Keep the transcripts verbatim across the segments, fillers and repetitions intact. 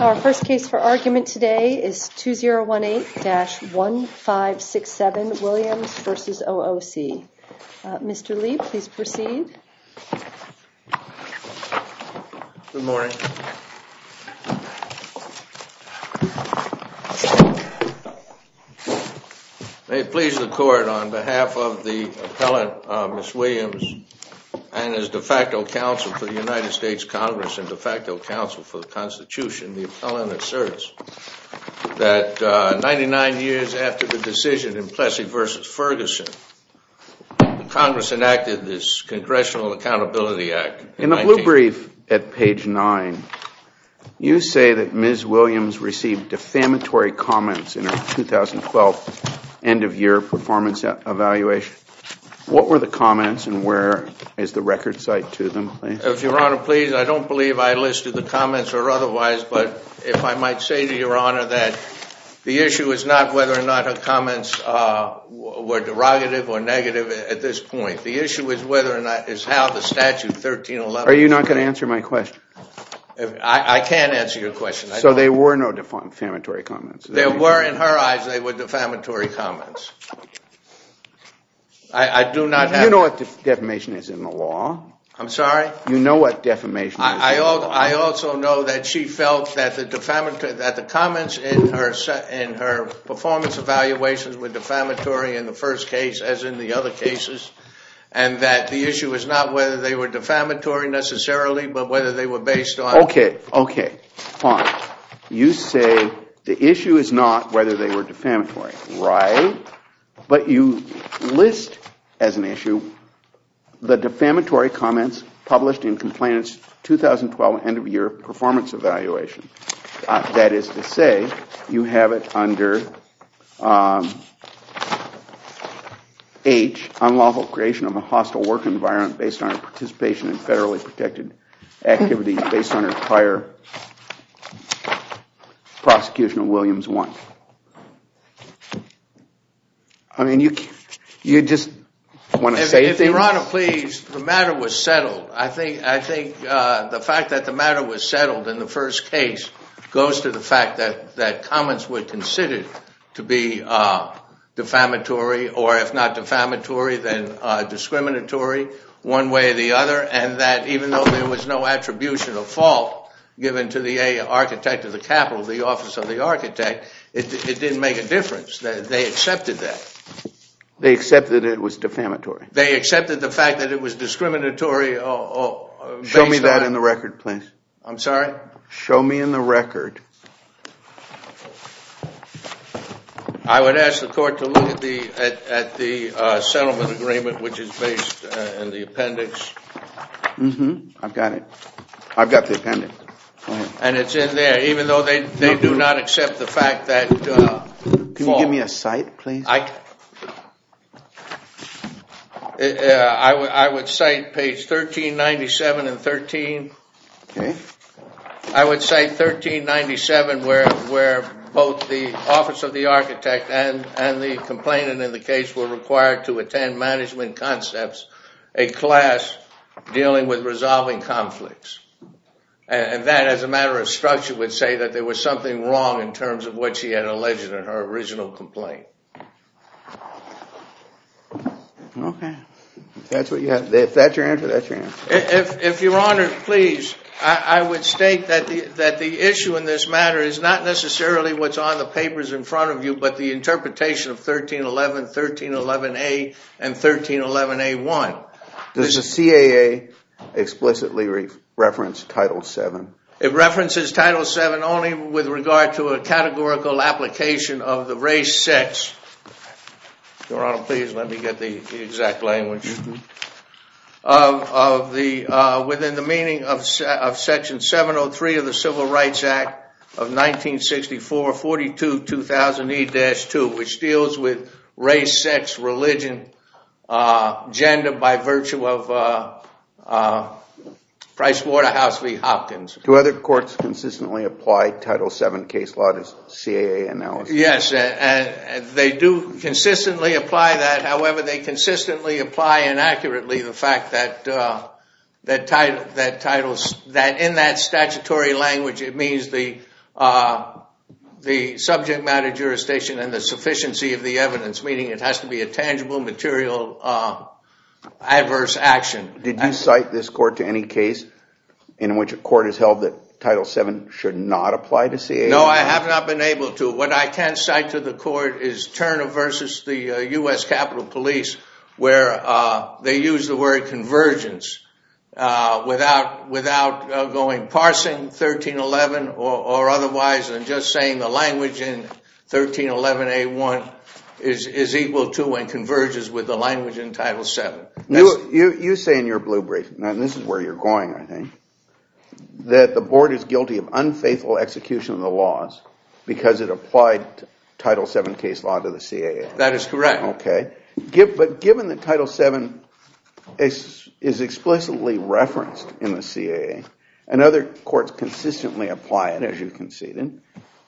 Our first case for argument today is two zero one eight dash one five six seven Williams v. O O C. Uh, Mister Lee, please proceed. Good morning. May it please the Court, on behalf of the appellant, uh, Miz Williams, and as de facto counsel for the United States Congress and de facto counsel for the Constitution, the appellant asserts that uh, ninety-nine years after the decision in Plessy v. Ferguson, the Congress enacted this Congressional Accountability Act. In, in the blue brief at page nine, you say that Miz Williams received defamatory comments in her two thousand twelve end-of-year performance evaluation. What were the comments, and where is the record cite to them, please? If Your Honor, please, I don't believe I listed the comments or otherwise, but if I might say to Your Honor that the issue is not whether or not her comments uh, were derogative or negative at this point. The issue is whether or not is how the statute thirteen eleven. Are you not going to answer my question? If, I, I can't answer your question. I so there were no defamatory comments? There were, in her eyes, they were defamatory comments. I, I do not have... You know what def- defamation is in the law. I'm sorry? You know what defamation I, is I, in al- the law. I also know that she felt that the defamatory, that the comments in her in her performance evaluations were defamatory in the first case as in the other cases, and that the issue is not whether they were defamatory necessarily, but whether they were based on... Okay, okay, fine. You say the issue is not whether they were defamatory, right? But you list as an issue the defamatory comments published in complainant's two thousand twelve end-of-year performance evaluation. Uh, that is to say, you have it under um, H, unlawful creation of a hostile work environment based on her participation in federally protected activities based on her prior prosecution of Williams one. I mean, you you just want to if, say if things? Your Honor, please, the matter was settled. I think I think uh, the fact that the matter was settled in the first case goes to the fact that, that comments were considered to be uh, defamatory, or if not defamatory, then uh, discriminatory, one way or the other, and that even though there was no attribution of fault given to the architect of the Capitol, the office of the architect, it, it didn't make a difference. They, they accepted that. They accepted it was defamatory. They accepted the fact that it was discriminatory. Or, or Show me that on, in the record, please. I'm sorry? Show me in the record. I would ask the court to look at the at, at the uh, settlement agreement, which is based uh, in the appendix. Mm-hmm. I've got it. I've got the appendix. Go ahead. And it's in there, even though they, they do not accept the fact that... Uh, Can you give me a cite, please? I, uh, I, w- I would cite page thirteen ninety-seven and thirteen. Okay. I would cite thirteen ninety-seven where where both the office of the architect and, and the complainant in the case were required to attend management concepts, a class dealing with resolving conflicts. And that, as a matter of structure, would say that there was something wrong in terms of what she had alleged in her original complaint. Okay. If that's what you have, if that's your answer, that's your answer. If, if Your Honor, please, I, I would state that the that the issue in this matter is not necessarily what's on the papers in front of you, but the interpretation of thirteen eleven, thirteen eleven A, and thirteen eleven A one. Does the C A A explicitly re- reference Title seven? It references Title seven only with regard to a categorical application of the race, sex. Your Honor, please let me get the, the exact language. Mm-hmm. Of, of the uh, within the meaning of of Section seven oh three of the Civil Rights Act of nineteen sixty-four, forty-two two thousand E two, which deals with race, sex, religion, uh, gender by virtue of uh, uh, Price Waterhouse v. Hopkins. Do other courts consistently apply Title seven case law to C A A analysis? Yes, and, and they do consistently apply that. However, they consistently apply inaccurately the fact that uh, that title that titles that in that statutory language it means the uh, uh, the subject matter jurisdiction and the sufficiency of the evidence, meaning it has to be a tangible, material, uh, adverse action. Did you cite this court to any case in which a court has held that Title seven should not apply to C A A? No, I have not been able to. What I can cite to the court is Turner versus the uh, U S Capitol Police, where uh, they use the word convergence uh, without without uh, going parsing thirteen eleven or, or otherwise, and just saying the language in thirteen eleven A one is is equal to and converges with the language in Title seven. You, you, you say in your blue brief, and this is where you're going, I think, that the board is guilty of unfaithful execution of the laws because it applied Title seven case law to the C A A. That is correct. Okay. Give, but given that Title seven is, is explicitly referenced in the C A A, and other courts consistently apply it, as you conceded,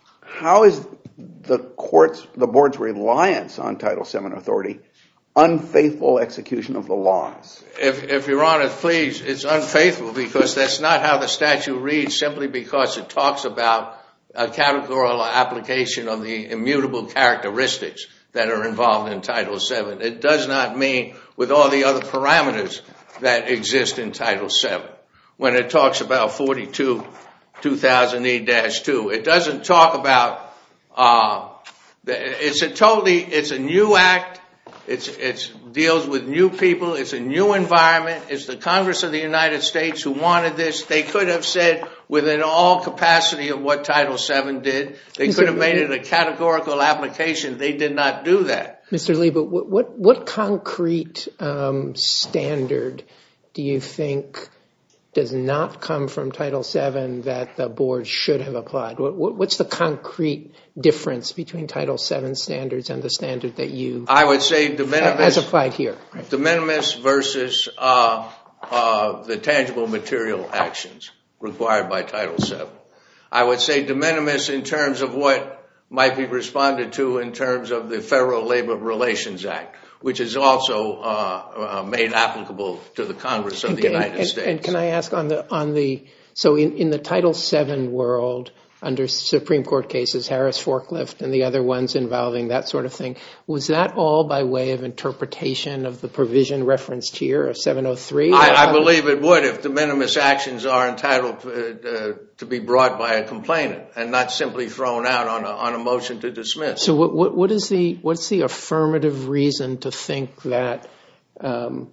how is the court's, the board's reliance on Title seven authority unfaithful execution of the laws? If, if Your Honor, please, it's unfaithful because that's not how the statute reads, simply because it talks about a categorical application of the immutable characteristics that are involved in Title seven. It does not mean with all the other parameters that exist in Title seven. When it talks about forty-two two thousand E two, it doesn't talk about, uh, it's a totally, it's a new act. It's, it's deals with new people. It's a new environment. It's the Congress of the United States who wanted this. They could have said within all capacity of what Title seven did. They could have made it a categorical application. They did not do that. Mister Lee, but what, what, what concrete um, standard do you think does not come from Title seven that the board should have applied? What, what, what's the concrete difference between Title seven standards and the standard that you... I would say de minimis... As applied here. Right. De minimis versus uh, uh, the tangible material actions required by Title seven. I would say de minimis in terms of what might be responded to in terms of the Federal Labor Relations Act, which is also uh, uh, made applicable to the Congress of and, the United and, and, States. And can I ask on the on the so in, in the Title seven world, under Supreme Court cases, Harris Forklift and the other ones involving that sort of thing, was that all by way of interpretation of the provision referenced here, of seven oh three? I, I believe it would if de minimis actions are entitled to, uh, to be brought by a complainant and not simply thrown out on a, on a motion to dismiss. So what, what, what is the what's the affirmative reason to think that um,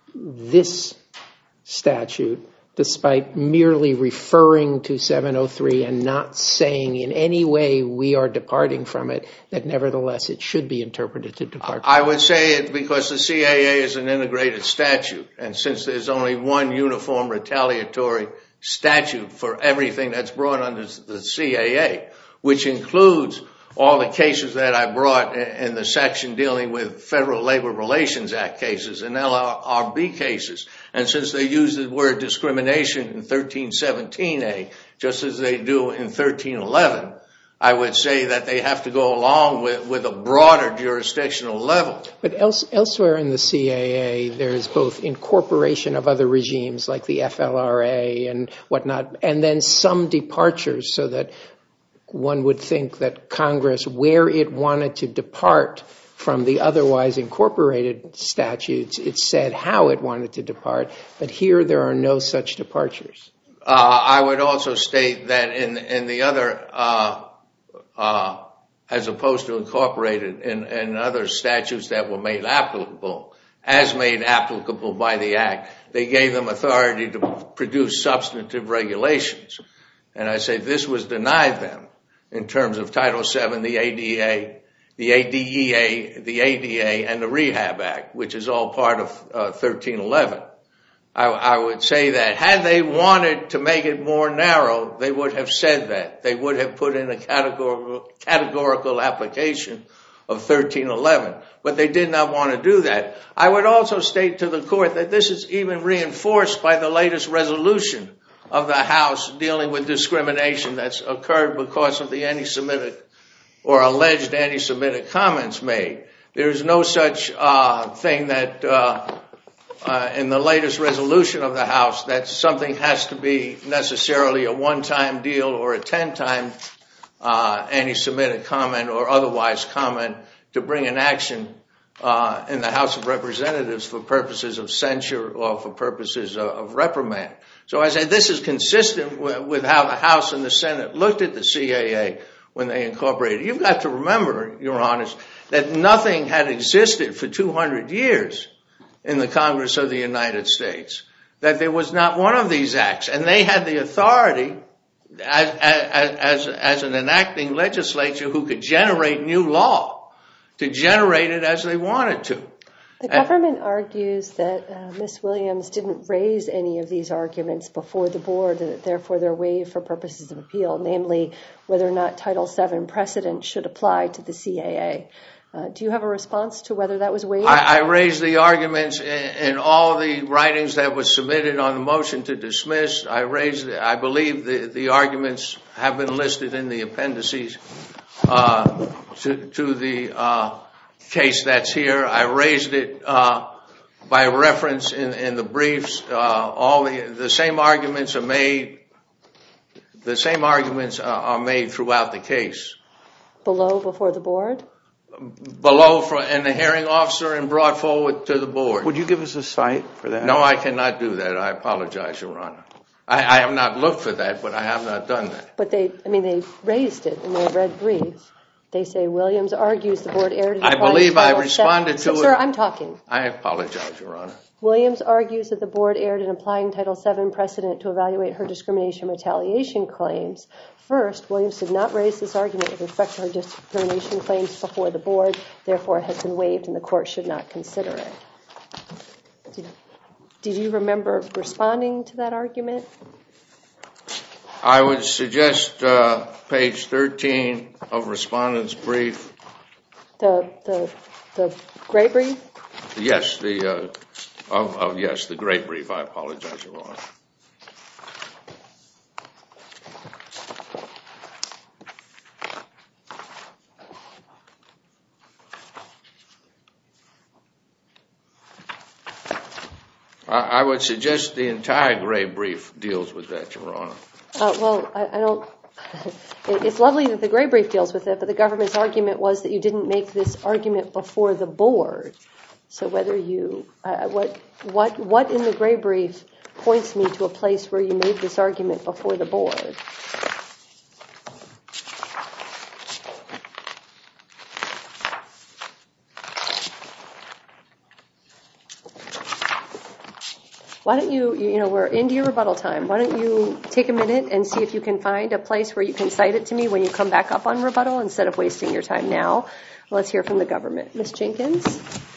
this statute, despite merely referring to seven oh three and not saying in any way we are departing from it, that nevertheless it should be interpreted to depart from I would say it because the C A A is an integrated statute, and since there's only one uniform retaliatory statute for everything that's brought under the C A A, which includes all the cases that I brought in the section dealing with Federal Labor Relations Act cases and L R B cases. And since they use the word discrimination in thirteen seventeen A, just as they do in thirteen eleven, I would say that they have to go along with, with a broader jurisdictional level. But else, elsewhere in the C A A, there's both incorporation of other regimes like the F L R A and whatnot, and then some departures so that one would think that Congress, where it wanted to depart from the otherwise incorporated statutes, it said how it wanted to depart, but here there are no such departures. Uh, I would also state that in, in the other, uh, uh, as opposed to incorporated in, in other statutes that were made applicable, as made applicable by the Act, they gave them authority to produce substantive regulations. And I say this was denied them. In terms of Title seven, the A D A, the A D E A, the A D A, and the Rehab Act, which is all part of uh, thirteen eleven. I, I would say that had they wanted to make it more narrow, they would have said that. They would have put in a categorical, categorical application of thirteen eleven, but they did not want to do that. I would also state to the Court that this is even reinforced by the latest resolution of the House dealing with discrimination that's occurred because of the anti-Semitic or alleged anti-Semitic comments made. There is no such uh, thing that uh, uh, in the latest resolution of the House that something has to be necessarily a one-time deal or a ten-time uh, any submitted comment or otherwise comment to bring an action uh, in the House of Representatives for purposes of censure or for purposes of, of reprimand. So I said this is consistent with, with how the House and the Senate looked at the C A A when they incorporated. You've got to remember, Your Honors, that nothing had existed for two hundred years in the Congress of the United States, that there was not one of these acts, and they had the authority as, as, as, as an enacting legislature who could generate new law, to generate it as they wanted to. The government argues that uh, Miz Williams didn't raise any of these arguments before the board, and that therefore they're waived for purposes of appeal, namely whether or not Title seven precedent should apply to the C A A. Uh, do you have a response to whether that was waived? I, I raised the arguments in, in all the writings that was submitted on the motion to dismiss. I raised, I believe the, the arguments have been listed in the appendices uh, to, to the uh, case that's here. I raised it uh, by reference in, in the briefs. Uh, all the, the same arguments are made. The same arguments are, are made throughout the case. Below, before the board? Below, for, and the hearing officer, and brought forward to the board. Would you give us a cite for that? No, I cannot do that. I apologize, Your Honor. I, I have not looked for that, but I have not done that. But they, I mean, they raised it in their red brief. They say Williams argues the board erred in applying I believe I Title responded seven. to Sir, it. I'm talking. I apologize, Your Honor. Williams argues that the board erred in applying Title seven precedent to evaluate her discrimination retaliation claims. First, Williams did not raise this argument with respect to her discrimination claims before the board. Therefore, it has been waived and the court should not consider it. Did, did you remember responding to that argument? I would suggest uh, page thirteen of Respondent's brief. The the the gray brief? Yes, the uh, of, of yes, the gray brief. I apologize, Your Honor. I, I would suggest the entire gray brief deals with that, Your Honor. Uh, well, I, I don't. It's lovely that the gray brief deals with it, but the government's argument was that you didn't make this argument before the board. So whether you, uh, what, what, what in the gray brief points me to a place where you made this argument before the board? Why don't you, you know, we're into your rebuttal time. Why don't you take a minute and see if you can find a place where you can cite it to me when you come back up on rebuttal instead of wasting your time now. Let's hear from the government. Miz Jenkins.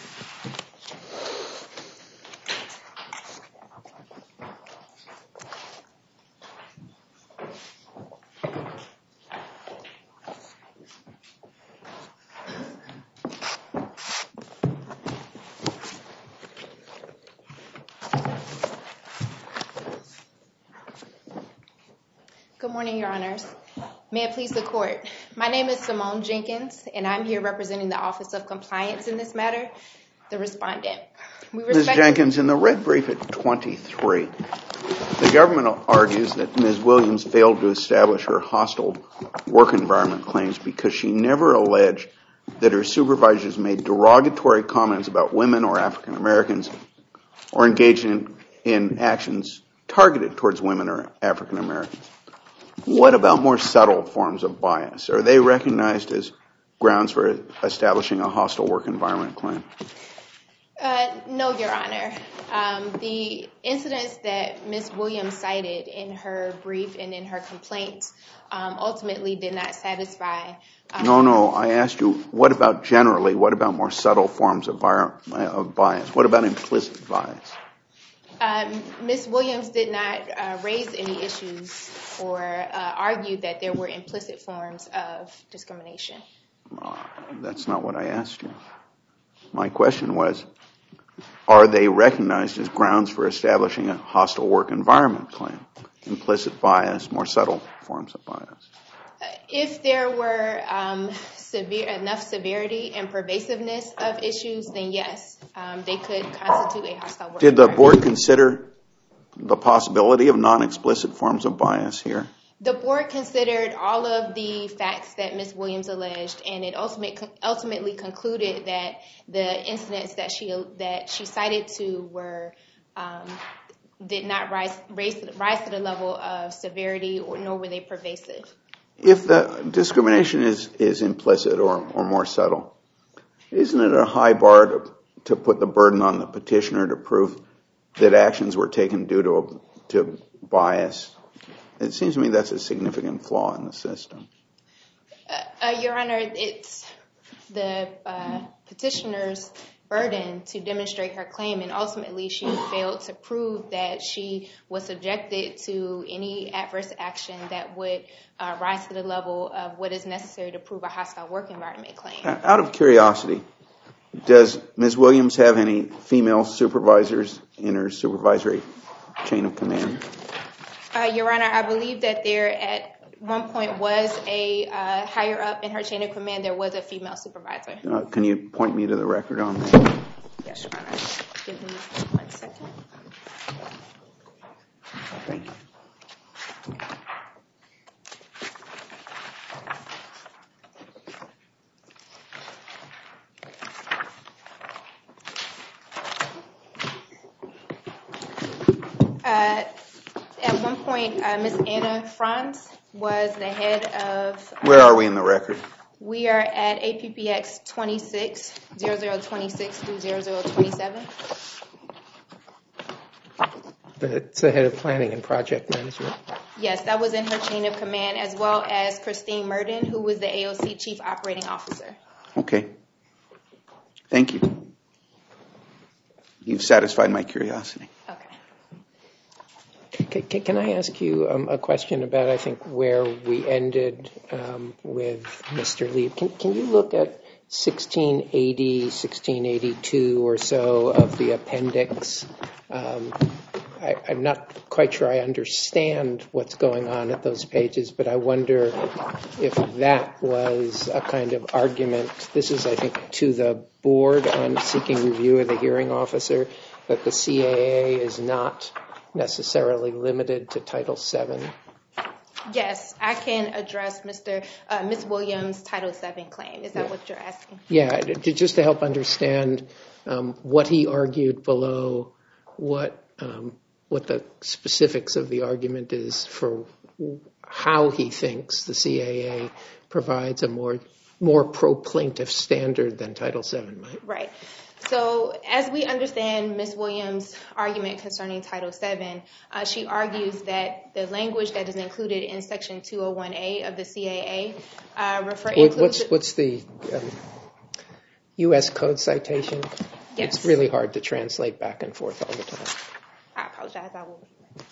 Good morning, Your Honors. May it please the court. My name is Simone Jenkins, and I'm here representing the Office of Compliance in this matter, the respondent. We Miz Jenkins, in the red brief at twenty-three, the government argues that Miz Williams failed to establish her hostile work environment claims because she never alleged that her supervisors made derogatory comments about women or African Americans or engaged in, in actions targeted towards women or African Americans. What about more subtle forms of bias? Are they recognized as grounds for establishing a hostile work environment claim? Uh, no, Your Honor. Um, the incidents that Miz Williams cited in her brief and in her complaints um, ultimately did not satisfy. Um, no, no. I asked you, what about generally? What about more subtle forms of, bi- of bias? What about implicit bias? Um, Miz Williams did not uh, raise any issues or uh, argue that there were implicit forms of discrimination. Uh, that's not what I asked you. My question was, are they recognized as grounds for establishing a hostile work environment claim? Implicit bias, more subtle forms of bias. Uh, if there were um, severe enough severity and pervasiveness of issues, then yes, um, they could constitute a hostile work Did the environment. board consider the possibility of non-explicit forms of bias here? The board considered all of the facts that Miz Williams alleged, and it ultimate, ultimately concluded that the incidents that she that she cited to were um, did not rise, rise rise to the level of severity, or nor were they pervasive. If the discrimination is is implicit or or more subtle, isn't it a high bar to, to put the burden on the petitioner to prove that actions were taken due to to bias? It seems to me that's a significant flaw in the system. Uh, uh, Your Honor, it's the uh, petitioner's burden to demonstrate her claim, and ultimately she failed to prove that she was subjected to any adverse action that would uh, rise to the level of what is necessary to prove a hostile work environment claim. Out of curiosity, does Miz Williams have any female supervisors in her supervisory chain of command? Uh, Your Honor, I believe that there at one point was a uh, higher up in her chain of command, there was a female supervisor. Uh, can you point me to the record on that? Yes, Your Honor. Give me one second. Thank you. Uh, at one point, uh, Miz Anna Franz was the head of... Uh, Where are we in the record? We are at A P P X twenty-six, zero zero twenty-six through zero zero twenty-seven. It's the head of planning and project management. Yes, that was in her chain of command, as well as Christine Murden, who was the A O C Chief Operating Officer. Okay. Thank you. You've satisfied my curiosity. Okay. Can, can I ask you um, a question about, I think, where we ended um, with Mister Lee? Can, can you look at sixteen eighty, sixteen eighty-two or so of the appendix? Um, I, I'm not quite sure I understand what's going on at those pages, but I wonder if that was a kind of argument. This is, I think, to the board on seeking review of the hearing officer, that the C A A is not necessarily limited to Title seven. Yes, I can address Mister Uh, Miz Williams' Title seven claim. Is that yeah. what you're asking? Yeah, just to help understand um, what he argued below, what um, what the specifics of the argument is for how he thinks the C A A provides a more more pro-plaintiff standard than Title seven might. Right. So as we understand Miz Williams' argument concerning Title seven, uh, she argues that the language that is included in Section two oh one A of the C A A uh, refer what, what's, what's the um, U S code citation? Yes. It's really hard to translate back and forth all the time. I apologize. I will.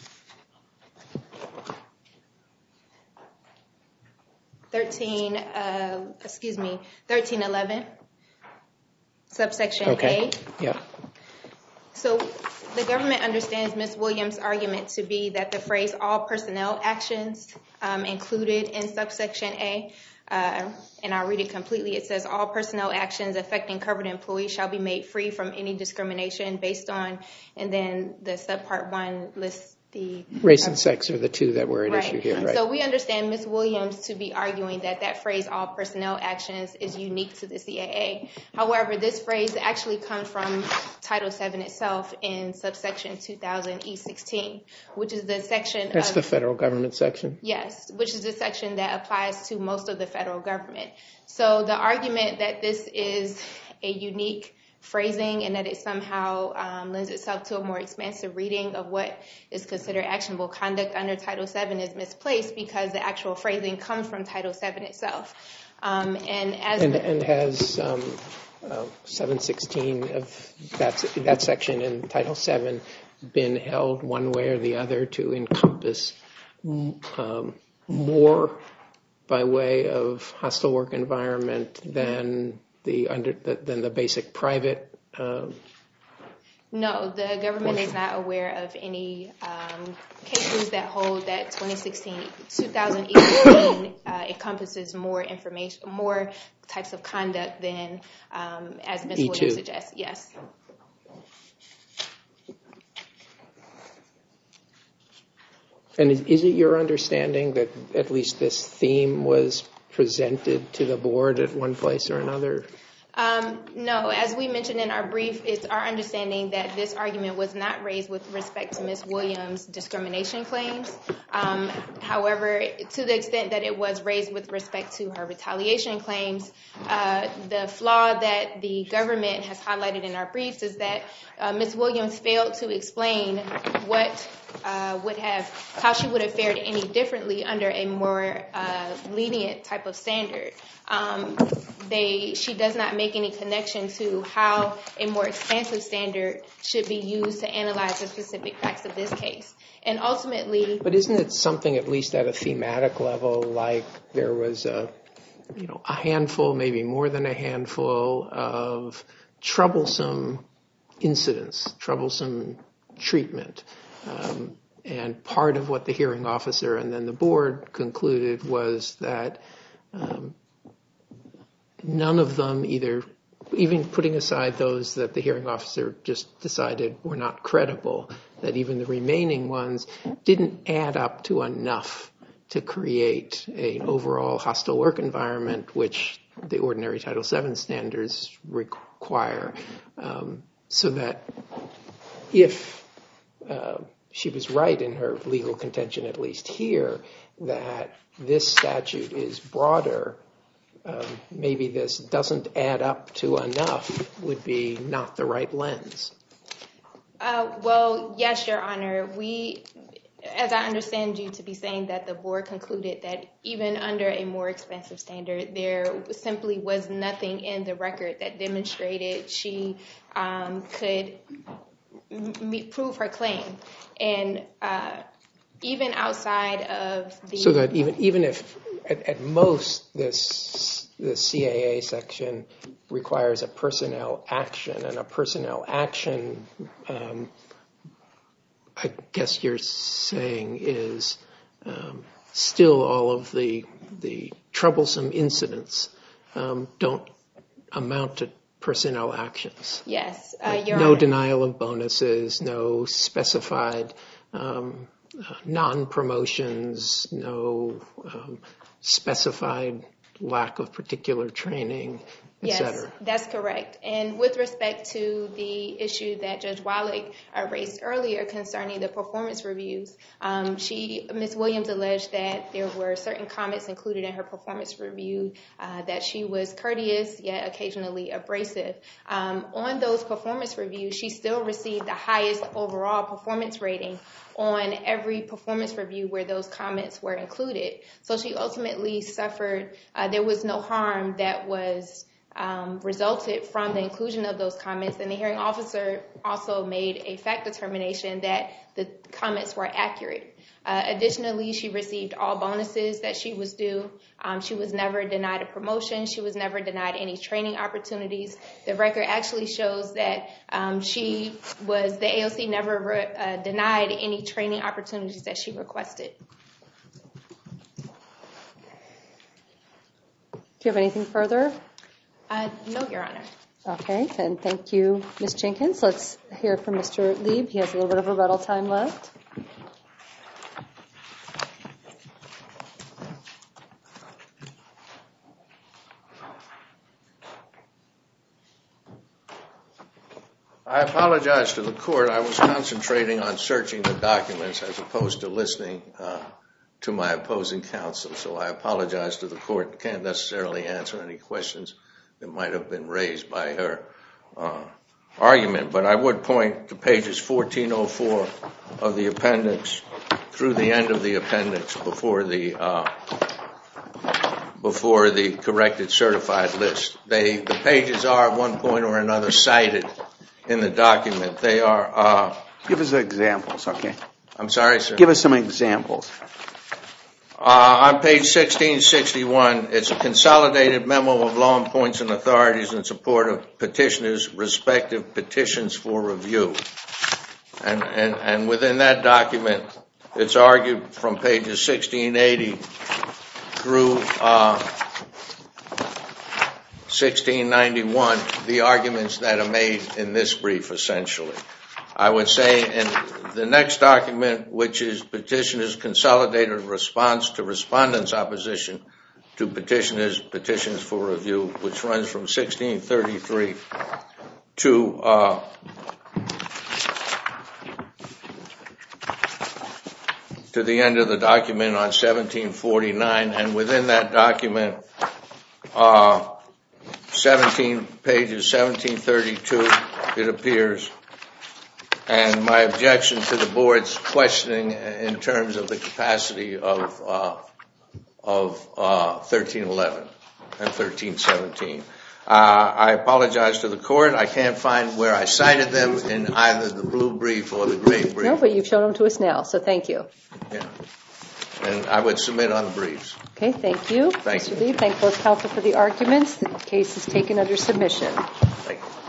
Thirteen. Uh, excuse me. Thirteen eleven. Subsection okay. A. Yeah. So the government understands Miz Williams' argument to be that the phrase "all personnel actions" um, included in subsection A. Uh, and I'll read it completely. It says, all personnel actions affecting covered employees shall be made free from any discrimination based on, and then the subpart one lists the... Race and sex are the two that were at right. issue here, right? So we understand Miz Williams to be arguing that that phrase, all personnel actions, is unique to the C A A. However, this phrase actually comes from Title seven itself in subsection two thousand E sixteen, which is the section That's of, the federal government section? Yes, which is the section that applies to most of the federal government. So the argument that this is a unique phrasing and that it somehow um, lends itself to a more expansive reading of what is considered actionable conduct under Title seven is misplaced because the actual phrasing comes from Title seven itself. Um, and as and, the, and has um, uh, seven sixteen of that, that section in Title seven been held one way or the other to encompass um, more by way of hostile work environment than the under than the basic private? Um, no, the government portion. is not aware of any um, cases that hold that twenty sixteen, two thousand eighteen uh, encompasses more information, more types of conduct than um, as Miz E two. Williams suggests. Yes. And is, is it your understanding that at least this theme was presented to the board at one place or another? Um, no, as we mentioned in our brief, it's our understanding that this argument was not raised with respect to Miz Williams' discrimination claims. Um, however, to the extent that it was raised with respect to her retaliation claims, uh, the flaw that the government has highlighted in our briefs is that uh, Miz Williams failed to explain what uh, would have, how she would have fared any differently under a more uh, lenient type of standard. Um, they, she does not make any connection to how a more expansive standard should be used to analyze the specific facts of this case. And ultimately... But isn't it something, at least at a thematic level, like there was a, you know, a handful, maybe more than a handful of troublesome incidents, troublesome treatment. Um, and part of what the hearing officer and then the board concluded was that um, none of them either, even putting aside those that the hearing officer just decided were not credible, that even the remaining ones didn't add up to enough to create an overall hostile work environment, which the ordinary Title seven standards require. Um, so that if uh, she was right in her legal contention, at least here, that this statute is broader, Um, maybe this doesn't add up to enough would be not the right lens. Uh, well, yes, Your Honor. We, as I understand you to be saying that the board concluded that even under a more expensive standard, there simply was nothing in the record that demonstrated she um, could m- prove her claim. And uh, even outside of the... So that even, even if at, at most this the C A A section requires a personnel action, and a personnel action, um, I guess you're saying, is um, still all of the the troublesome incidents um, don't amount to personnel actions. Yes, uh, like Your no Honor. denial of bonuses, no specified um, uh, non-promotions, no um, specified lack of particular training, et Yes, cetera. that's correct. And with respect to the issue that Judge Wallach uh, raised earlier concerning the performance reviews, um, she, Miz Williams alleged that there were certain comments included in her performance review, uh, that she was courteous yet occasionally abrasive. Um, on those performance reviews, she still received the highest overall performance rating on every performance review where those comments were included. So she ultimately suffered, uh, there was no harm that was um, resulted from the inclusion of those comments. And the hearing officer also made a fact determination that the comments were accurate. Uh, additionally, she received all bonuses that she was due. Um, she was never denied a promotion. She was never denied any training opportunities. The record actually shows that um, she was, the A O C never re- uh, denied any training opportunities that she requested. Do you have anything further? Uh, no, Your Honor. Okay, then thank you, Miz Jenkins. Let's hear from Mister Lieb. He has a little bit of rebuttal time left. I apologize to the court. I was concentrating on searching the documents as opposed to listening uh, to my opposing counsel. So I apologize to the court. Can't necessarily answer any questions that might have been raised by her uh, argument. But I would point to pages fourteen oh four of the appendix through the end of the appendix before the uh, before the corrected certified list. They the pages are at one point or another cited in the document. They are... Uh, Give us examples, okay? I'm sorry, sir? Give us some examples. Uh, on page sixteen sixty-one, it's a consolidated memo of law and points and authorities in support of petitioners' respective petitions for review. And, and, and within that document, it's argued from pages sixteen eighty through uh, sixteen ninety-one, the arguments that are made in this brief, essentially. I would say in the next document, which is petitioner's consolidated response to respondent's opposition to petitioner's petitions for review, which runs from sixteen thirty-three to uh, to the end of the document on seventeen forty-nine, and within that document, uh, seventeen pages, seventeen thirty-two, it appears. And my objection to the board's questioning in terms of the capacity of uh, of uh, thirteen eleven and thirteen seventeen. Uh, I apologize to the court. I can't find where I cited them in either the blue brief or the gray brief. No, but you've shown them to us now, so thank you. Yeah. And I would submit on the briefs. Okay, thank you. Thank Mister you. Lee, thank both counsel for the arguments. The case is taken under submission. Thank you.